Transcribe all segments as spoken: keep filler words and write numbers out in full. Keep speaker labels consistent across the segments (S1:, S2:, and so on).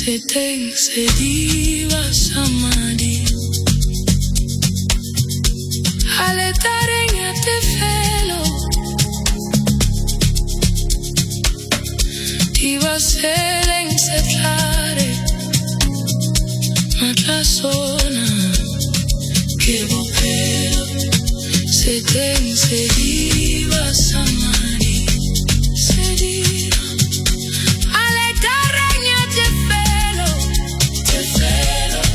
S1: Seteng sediva samadi Aletarenya te felo Diva seleng setlare Matla sona Ke bopelo Seteng sediva samadi Sediva Aletarenya te felo Te felo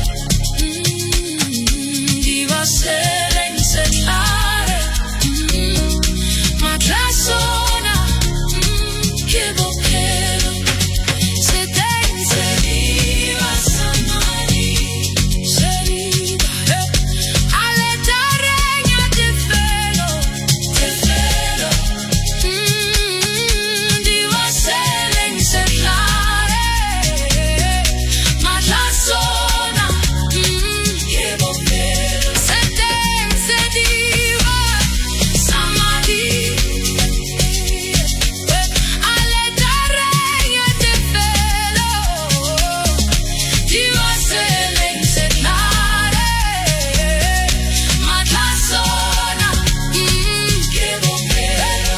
S1: mm, Diva seleng setlare mm, Matla sona mm, Ke bopelo Seteng sediva samadi Sediva Aletarenya te felo Te felo mm, Diva seleng setlare Matla sona mm, Ke bopelo Seteng sediva samadi Aletarenya te felo Diva seleng setlare Matla sona mm, Ke bopelo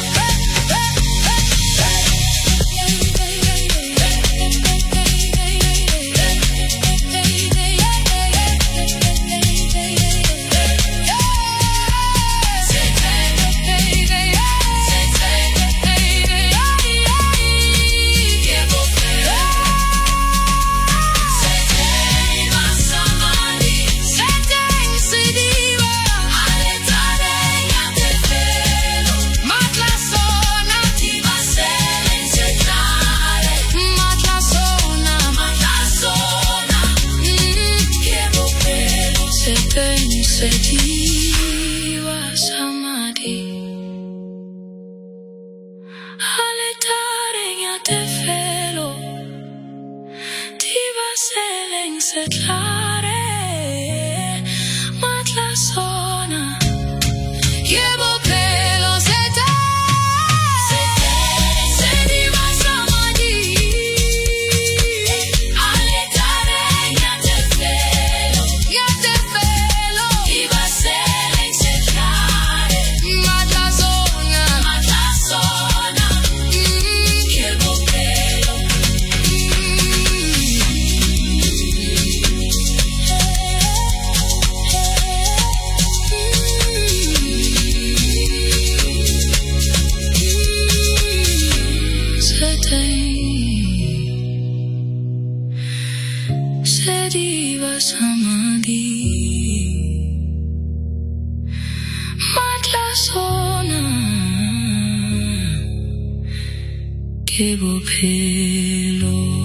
S1: Sediva samadi Aletarenya te felo Diva seleng setlare Matla sona Ke bopelo Seteng sediva samadi Aletarenya te felo Ya te felo Diva seleng setlare Matla sona Matla sona mm, Ke bopelo Seteng sediva samadi Matla sona Ke bopelo